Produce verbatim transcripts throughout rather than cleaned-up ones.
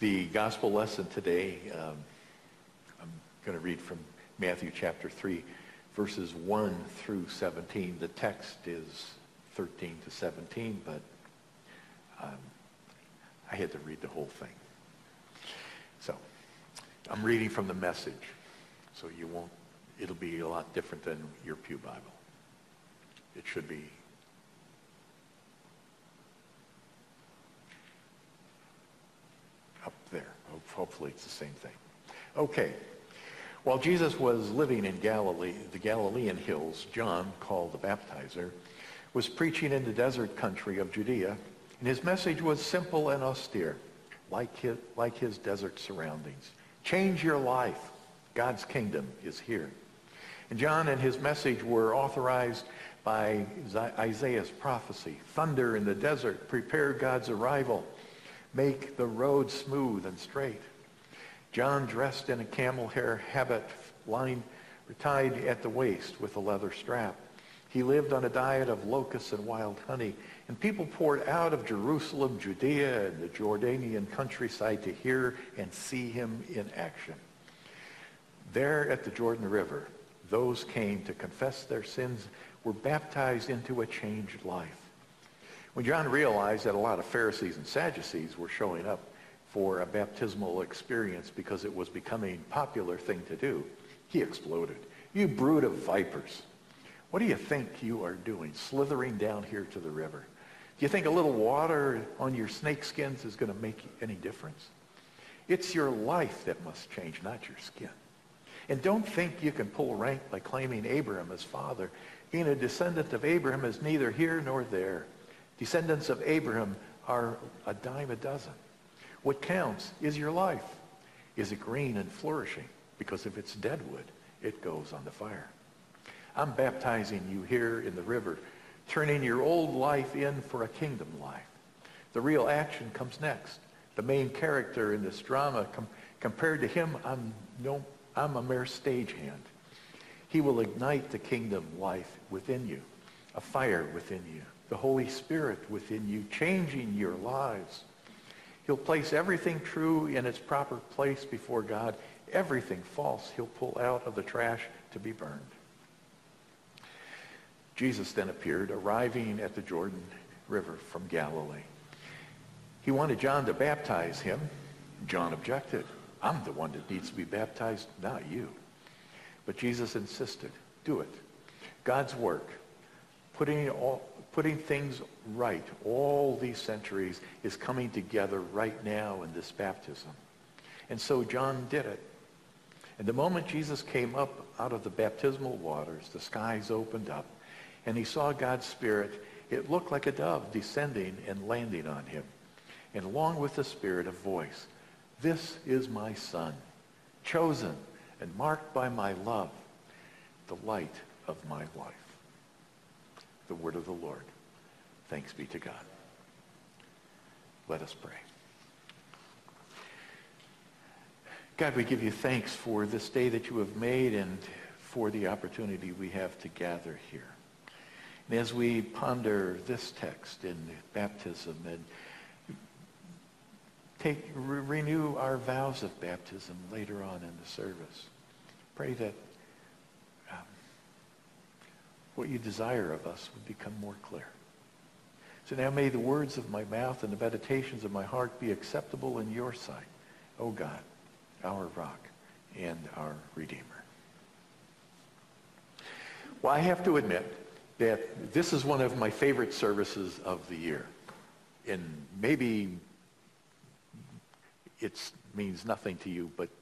The gospel lesson today, um, I'm going to read from Matthew chapter three, verses one through seventeen. The text is thirteen to seventeen, but um, I had to read the whole thing. So I'm reading from the Message, so you won't, it'll be a lot different than your Pew Bible. It should be up there. Hopefully it's the same thing. Okay. While Jesus was living in Galilee, the Galilean hills, John, called the Baptizer, was preaching in the desert country of Judea, and his message was simple and austere, like his, like his desert surroundings. Change your life. God's kingdom is here. And John and his message were authorized by Isaiah's prophecy. Thunder in the desert, prepare God's arrival. Make the road smooth and straight. John, dressed in a camel hair habit, lined, tied at the waist with a leather strap. He lived on a diet of locusts and wild honey, and people poured out of Jerusalem, Judea, and the Jordanian countryside to hear and see him in action. There at the Jordan River, those came to confess their sins, were baptized into a changed life. When John realized that a lot of Pharisees and Sadducees were showing up for a baptismal experience because it was becoming a popular thing to do, he exploded. You brood of vipers. What do you think you are doing, slithering down here to the river? Do you think a little water on your snake skins is going to make any difference? It's your life that must change, not your skin. And don't think you can pull rank by claiming Abraham as father. Being a descendant of Abraham is neither here nor there. Descendants of Abraham are a dime a dozen. What counts is your life. Is it green and flourishing? Because if it's dead wood, it goes on the fire. I'm baptizing you here in the river, turning your old life in for a kingdom life. The real action comes next. The main character in this drama, com- compared to him, I'm, no, I'm a mere stagehand. He will ignite the kingdom life within you, a fire within you, the Holy Spirit within you, changing your lives. He'll place everything true in its proper place before God. Everything false he'll pull out of the trash to be burned. Jesus then appeared, arriving at the Jordan River from Galilee. He wanted John to baptize him. John objected. I'm the one that needs to be baptized, not you. But Jesus insisted, do it. God's work, putting all, putting things right all these centuries, is coming together right now in this baptism. And so John did it. And the moment Jesus came up out of the baptismal waters, the skies opened up, and he saw God's Spirit. It looked like a dove descending and landing on him. And along with the Spirit, a voice. This is my Son, chosen and marked by my love, the light of my life. The word of the Lord. Thanks be to God. Let us pray. God, we give you thanks for this day that you have made and for the opportunity we have to gather here. And as we ponder this text in baptism and take re- renew our vows of baptism later on in the service, pray that um, what you desire of us would become more clear. So now may the words of my mouth and the meditations of my heart be acceptable in your sight, O God, our rock and our Redeemer. Well, I have to admit that this is one of my favorite services of the year. And maybe it means nothing to you, but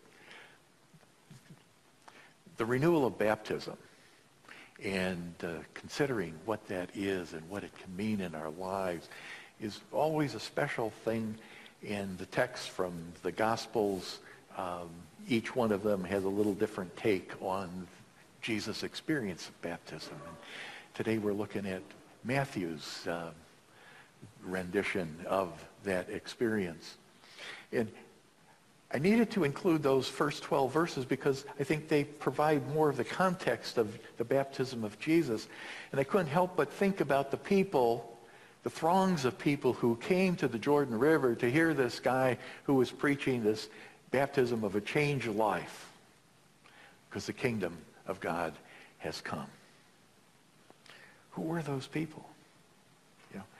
the renewal of baptism and uh, considering what that is and what it can mean in our lives is always a special thing. And the text from the Gospels, um, each one of them has a little different take on Jesus' experience of baptism. And today we're looking at Matthew's uh, rendition of that experience. And I needed to include those first twelve verses because I think they provide more of the context of the baptism of Jesus. And I couldn't help but think about the people the throngs of people who came to the Jordan River to hear this guy who was preaching this baptism of a changed life, because the kingdom of God has come. Who were those people? You know,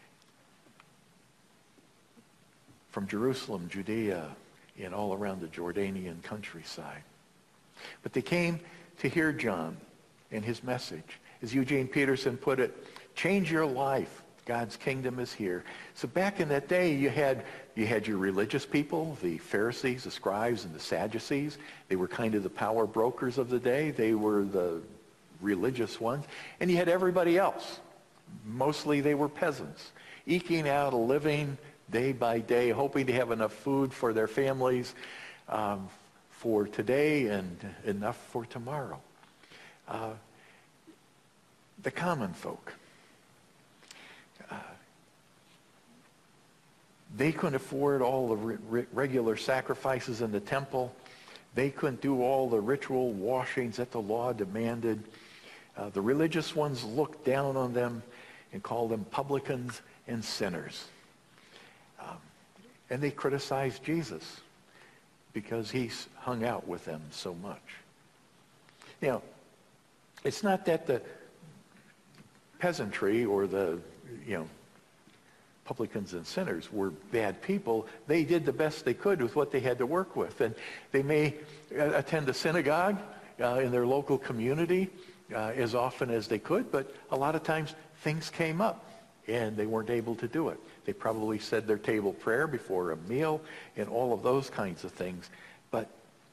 from Jerusalem, Judea, and all around the Jordanian countryside. But they came to hear John and his message. As Eugene Peterson put it, change your life. God's kingdom is here. So back in that day, you had you had your religious people, the Pharisees, the scribes, and the Sadducees. They were kind of the power brokers of the day. They were the religious ones. And you had everybody else. Mostly they were peasants, eking out a living day by day, hoping to have enough food for their families um, for today and enough for tomorrow. Uh, the common folk. Uh, they couldn't afford all the re- re- regular sacrifices in the temple. They couldn't do all the ritual washings that the law demanded. Uh, the religious ones looked down on them and called them publicans and sinners. Um, and they criticized Jesus because he hung out with them so much. You know, it's not that the peasantry or the, you know, publicans and sinners were bad people. They did the best they could with what they had to work with. And they may uh, attend a synagogue uh, in their local community uh, as often as they could, but a lot of times things came up and they weren't able to do it. They probably said their table prayer before a meal and all of those kinds of things, but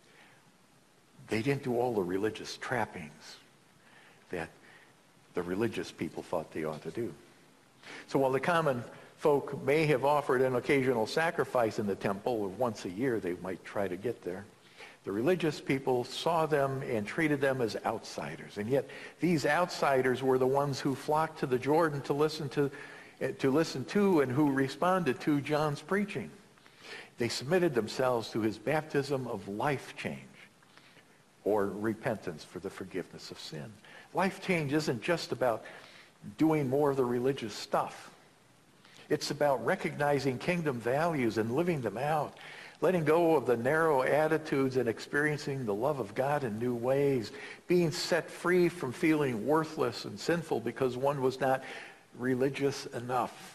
they didn't do all the religious trappings that the religious people thought they ought to do. So while the common folk may have offered an occasional sacrifice in the temple, or once a year they might try to get there, the religious people saw them and treated them as outsiders. And yet these outsiders were the ones who flocked to the Jordan to listen to, to listen to and who responded to John's preaching. They submitted themselves to his baptism of life change, or repentance for the forgiveness of sin. Life change isn't just about doing more of the religious stuff. It's about recognizing kingdom values and living them out, letting go of the narrow attitudes and experiencing the love of God in new ways, being set free from feeling worthless and sinful because one was not religious enough.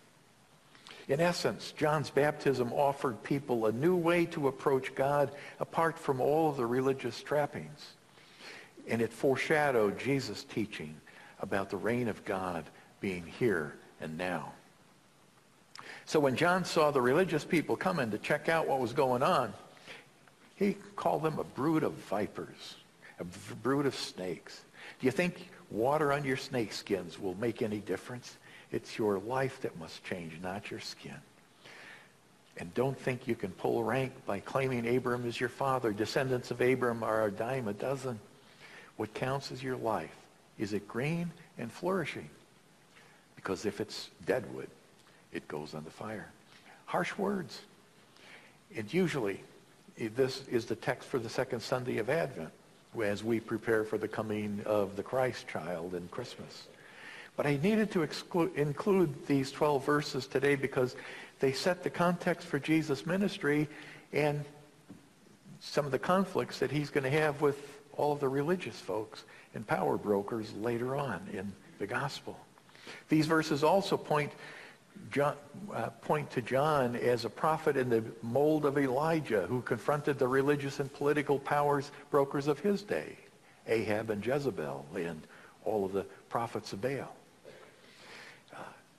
In essence, John's baptism offered people a new way to approach God apart from all of the religious trappings. And it foreshadowed Jesus' teaching about the reign of God being here and now. So when John saw the religious people coming to check out what was going on, he called them a brood of vipers, a brood of snakes. Do you think water on your snake skins will make any difference? It's your life that must change, not your skin. And don't think you can pull rank by claiming Abram is your father. Descendants of Abram are a dime a dozen. What counts is your life. Is it green and flourishing? Because if it's dead wood, it goes on the fire. Harsh words. And usually, this is the text for the second Sunday of Advent, as we prepare for the coming of the Christ child in Christmas. But I needed to exclude, include these twelve verses today because they set the context for Jesus' ministry and some of the conflicts that he's going to have with all of the religious folks and power brokers later on in the gospel. These verses also point John, uh, point to John as a prophet in the mold of Elijah, who confronted the religious and political powers brokers of his day, Ahab and Jezebel and all of the prophets of Baal. Uh,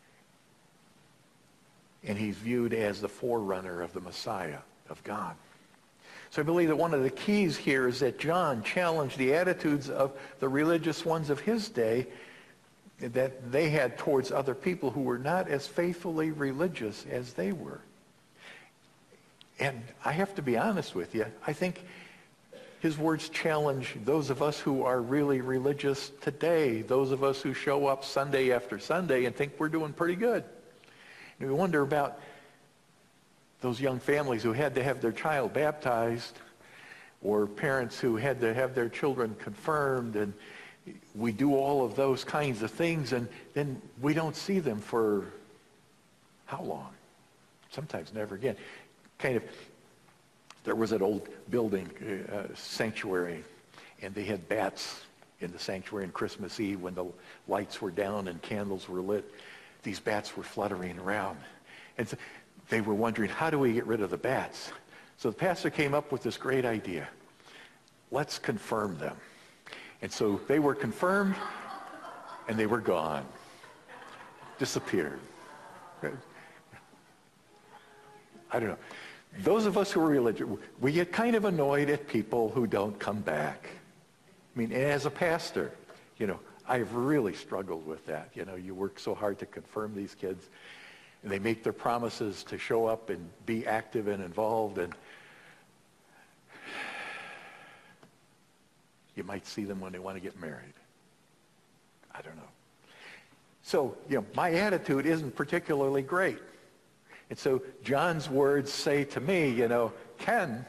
and he's viewed as the forerunner of the Messiah of God. So I believe that one of the keys here is that John challenged the attitudes of the religious ones of his day that they had towards other people who were not as faithfully religious as they were. And I have to be honest with you, I think his words challenge those of us who are really religious today, those of us who show up Sunday after Sunday and think we're doing pretty good. And we wonder about those young families who had to have their child baptized, or parents who had to have their children confirmed, and we do all of those kinds of things, and then we don't see them for how long? Sometimes never again. Kind of, there was an old building, uh, sanctuary, and they had bats in the sanctuary on Christmas Eve when the lights were down and candles were lit. These bats were fluttering around. And so they were wondering, how do we get rid of the bats? So the pastor came up with this great idea. Let's confirm them. And so they were confirmed, and they were gone. Disappeared. I don't know. Those of us who are religious, we get kind of annoyed at people who don't come back. I mean, as a pastor, you know, I've really struggled with that. You know, you work so hard to confirm these kids, and they make their promises to show up and be active and involved, and you might see them when they want to get married. I don't know. So, you know, my attitude isn't particularly great. And so John's words say to me, you know, Ken,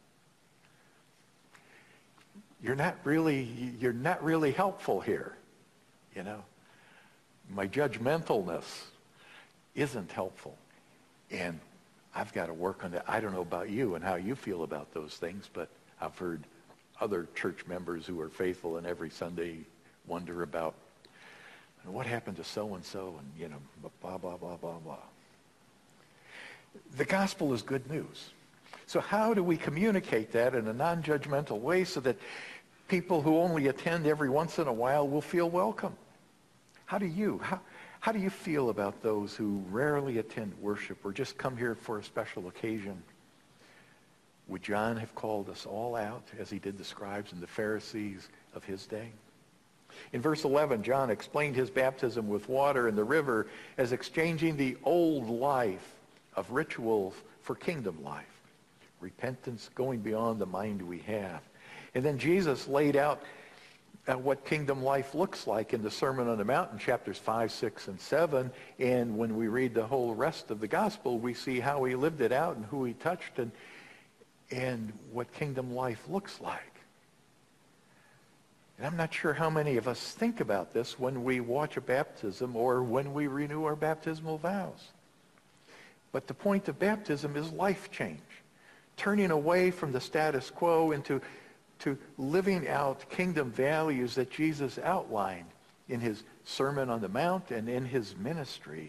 you're not really, you're not really helpful here. You know, my judgmentalness isn't helpful. And I've got to work on that. I don't know about you and how you feel about those things, but I've heard other church members who are faithful and every Sunday wonder about what happened to so-and-so and, you know, blah, blah, blah, blah, blah. The gospel is good news. So how do we communicate that in a non-judgmental way so that people who only attend every once in a while will feel welcome? How do you, how, how do you feel about those who rarely attend worship or just come here for a special occasion? Would John have called us all out as he did the scribes and the Pharisees of his day? In verse eleven, John explained his baptism with water in the river as exchanging the old life of rituals for kingdom life. Repentance going beyond the mind we have. And then Jesus laid out uh, what kingdom life looks like in the Sermon on the Mount in chapters five, six, and seven. And when we read the whole rest of the gospel, we see how he lived it out and who he touched and, and what kingdom life looks like. And I'm not sure how many of us think about this when we watch a baptism or when we renew our baptismal vows. But the point of baptism is life change, turning away from the status quo into to living out kingdom values that Jesus outlined in his Sermon on the Mount and in his ministry.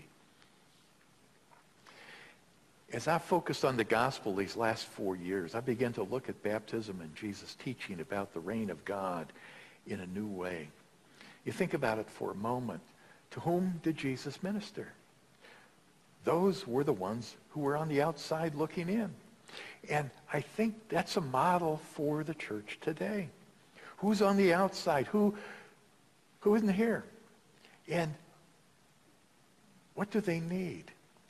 As I focused on the gospel these last four years, I began to look at baptism and Jesus' teaching about the reign of God in a new way. You think about it for a moment. To whom did Jesus minister? Those were the ones who were on the outside looking in. And I think that's a model for the church today. Who's on the outside? Who, who isn't here? And what do they need?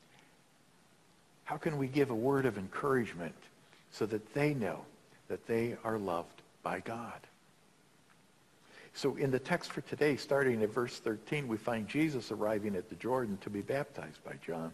How can we give a word of encouragement so that they know that they are loved by God? So in the text for today, starting at verse thirteen, we find Jesus arriving at the Jordan to be baptized by John.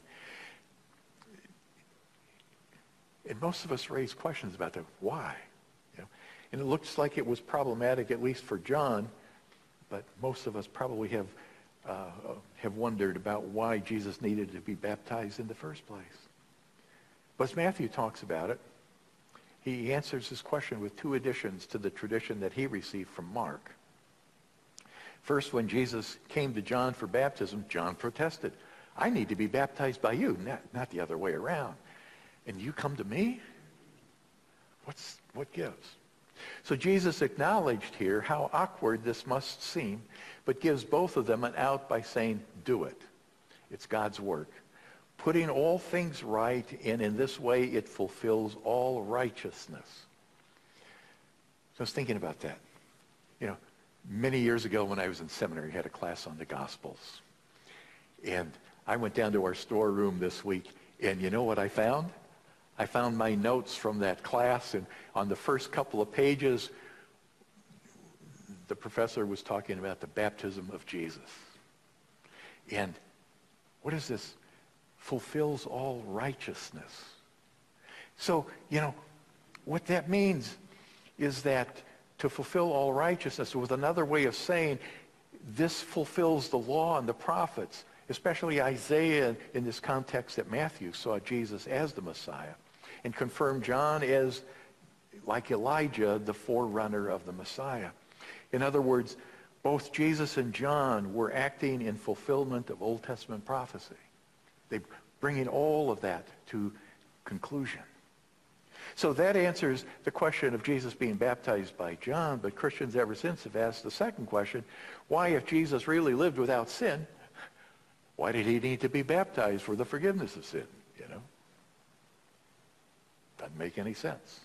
And most of us raise questions about that. Why? You know, and it looks like it was problematic, at least for John, but most of us probably have, uh, have wondered about why Jesus needed to be baptized in the first place. But as Matthew talks about it, he answers this question with two additions to the tradition that he received from Mark. First, when Jesus came to John for baptism, John protested. I need to be baptized by you, not, not the other way around. And you come to me? What's, what gives? So Jesus acknowledged here how awkward this must seem, but gives both of them an out by saying, do it. It's God's work. Putting all things right, and in this way it fulfills all righteousness. So I was thinking about that. You know, many years ago when I was in seminary, I had a class on the Gospels. And I went down to our storeroom this week, and you know what I found? I found my notes from that class, and on the first couple of pages, the professor was talking about the baptism of Jesus. And what is this? Fulfills all righteousness. So, you know, what that means is that to fulfill all righteousness, with another way of saying this fulfills the law and the prophets, especially Isaiah in this context that Matthew saw Jesus as the Messiah, and confirmed John as, like Elijah, the forerunner of the Messiah. In other words, both Jesus and John were acting in fulfillment of Old Testament prophecy. They bringing all of that to conclusion. So that answers the question of Jesus being baptized by John, but Christians ever since have asked the second question, why, if Jesus really lived without sin, why did he need to be baptized for the forgiveness of sin? You know? Doesn't make any sense.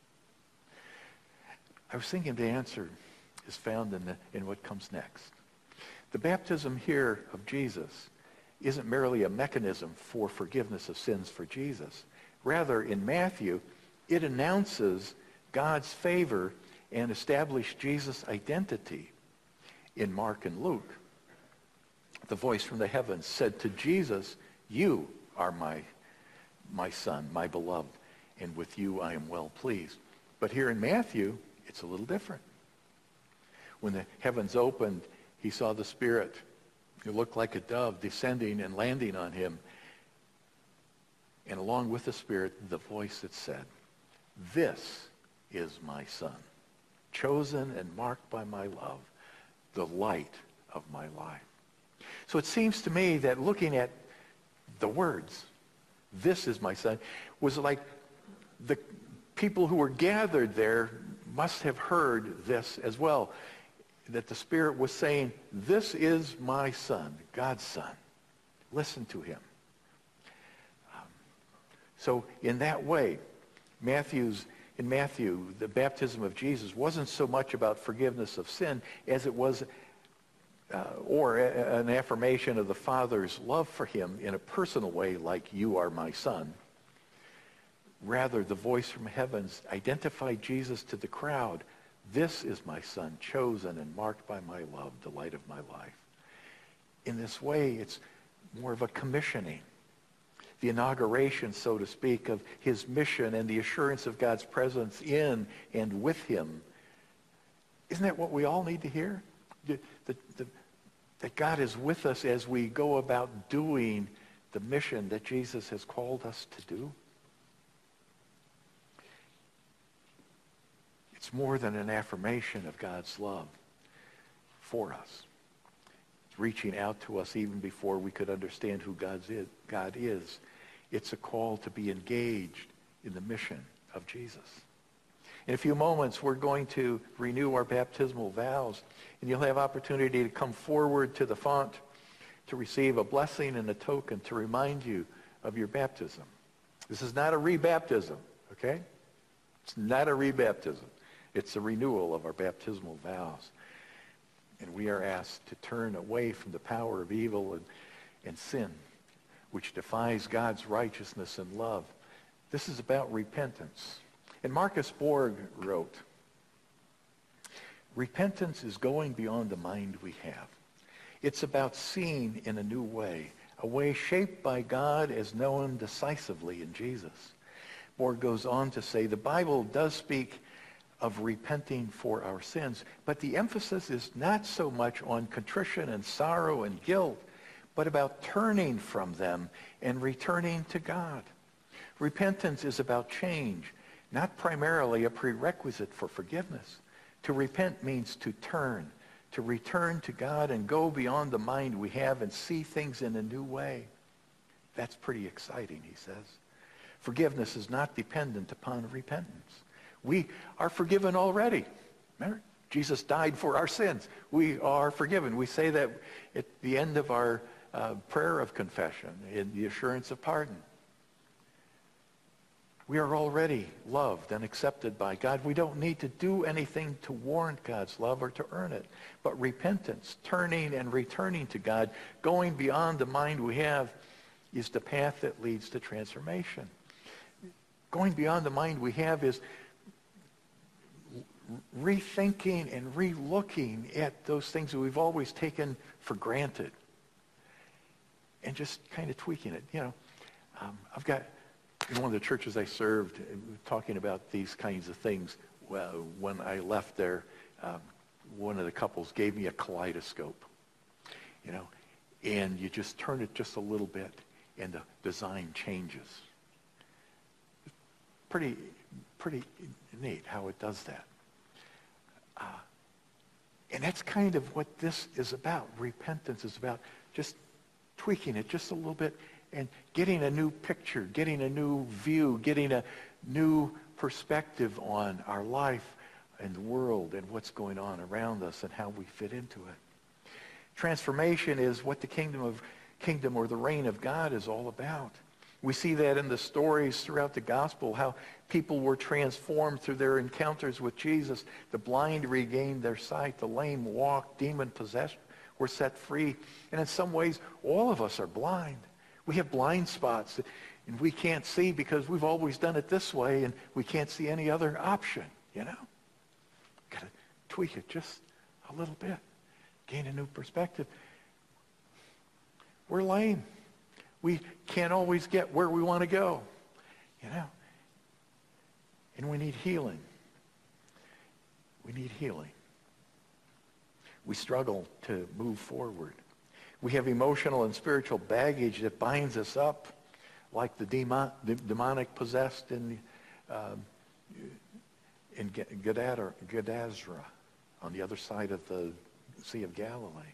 I was thinking the answer is found in, the, in what comes next. The baptism here of Jesus isn't merely a mechanism for forgiveness of sins for Jesus. Rather, in Matthew, it announces God's favor and established Jesus' identity. In Mark and Luke, the voice from the heavens said to Jesus, "You are my, my son, my beloved, and with you I am well pleased." But here in Matthew, it's a little different. When the heavens opened, he saw the Spirit who looked like a dove descending and landing on him. And along with the Spirit, the voice that said, "This is my Son, chosen and marked by my love, the light of my life." So it seems to me that looking at the words, "This is my Son," was like the people who were gathered there must have heard this as well, that the Spirit was saying, "This is my Son, God's Son. Listen to him." Um, so in that way, Matthew's, in Matthew, the baptism of Jesus wasn't so much about forgiveness of sin as it was uh, or a, an affirmation of the Father's love for him in a personal way, like, "You are my Son." Rather, the voice from heavens identified Jesus to the crowd. "This is my Son, chosen and marked by my love, the light of my life." In this way, it's more of a commissioning, the inauguration, so to speak, of his mission and the assurance of God's presence in and with him. Isn't that what we all need to hear? The, the, the, that God is with us as we go about doing the mission that Jesus has called us to do? It's more than an affirmation of God's love for us. It's reaching out to us even before we could understand who God's is, God is. It's a call to be engaged in the mission of Jesus. In a few moments, we're going to renew our baptismal vows, and you'll have opportunity to come forward to the font to receive a blessing and a token to remind you of your baptism. This is not a rebaptism, okay? It's not a rebaptism. It's a renewal of our baptismal vows. And we are asked to turn away from the power of evil and, and sin, which defies God's righteousness and love. This is about repentance. And Marcus Borg wrote, "Repentance is going beyond the mind we have. It's about seeing in a new way, a way shaped by God as known decisively in Jesus." Borg goes on to say, the Bible does speak of repenting for our sins, but the emphasis is not so much on contrition and sorrow and guilt, but about turning from them and returning to God. Repentance is about change, not primarily a prerequisite for forgiveness. To repent means to turn, to return to God and go beyond the mind we have and see things in a new way. That's pretty exciting, he says. Forgiveness is not dependent upon repentance. We are forgiven already. Remember? Jesus died for our sins. We are forgiven. We say that at the end of our uh, prayer of confession, in the assurance of pardon. We are already loved and accepted by God. We don't need to do anything to warrant God's love or to earn it. But repentance, turning and returning to God, going beyond the mind we have, is the path that leads to transformation. Going beyond the mind we have is rethinking and re-looking at those things that we've always taken for granted and just kind of tweaking it. You know, um, I've got, in one of the churches I served, talking about these kinds of things, well, when I left there, um, one of the couples gave me a kaleidoscope, you know, and you just turn it just a little bit, and the design changes. Pretty, pretty neat how it does that. Uh, and that's kind of what this is about. Repentance is about just tweaking it just a little bit and getting a new picture, getting a new view, getting a new perspective on our life and the world and what's going on around us and how we fit into it. Transformation is what the kingdom of kingdom or the reign of God is all about. We see that in the stories throughout the gospel, how people were transformed through their encounters with Jesus. The blind regained their sight, the lame walked, demon-possessed were set free. And in some ways, all of us are blind. We have blind spots, and we can't see because we've always done it this way, and we can't see any other option, you know? Got to tweak it just a little bit, gain a new perspective. We're lame. We can't always get where we want to go, you know? And we need healing. We need healing. We struggle to move forward. We have emotional and spiritual baggage that binds us up, like the, demon, the demonic possessed in, um, in Gadara, Gadazra, on the other side of the Sea of Galilee.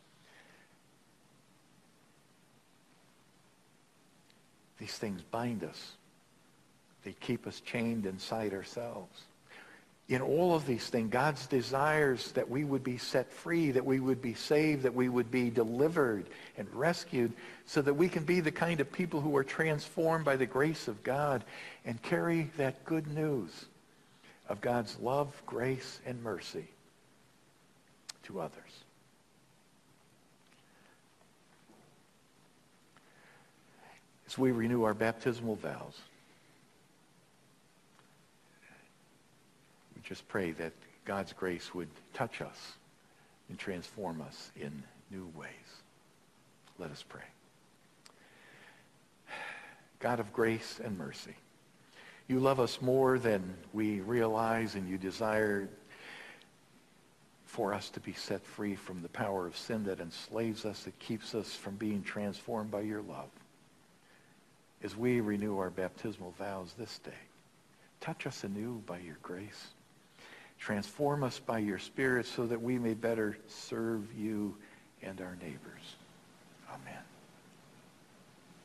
These things bind us. They keep us chained inside ourselves. In all of these things, God's desires that we would be set free, that we would be saved, that we would be delivered and rescued so that we can be the kind of people who are transformed by the grace of God and carry that good news of God's love, grace, and mercy to others. As we renew our baptismal vows, we just pray that God's grace would touch us and transform us in new ways. Let us pray. God of grace and mercy, you love us more than we realize, and you desire for us to be set free from the power of sin that enslaves us, that keeps us from being transformed by your love. As we renew our baptismal vows this day, touch us anew by your grace. Transform us by your Spirit so that we may better serve you and our neighbors. Amen.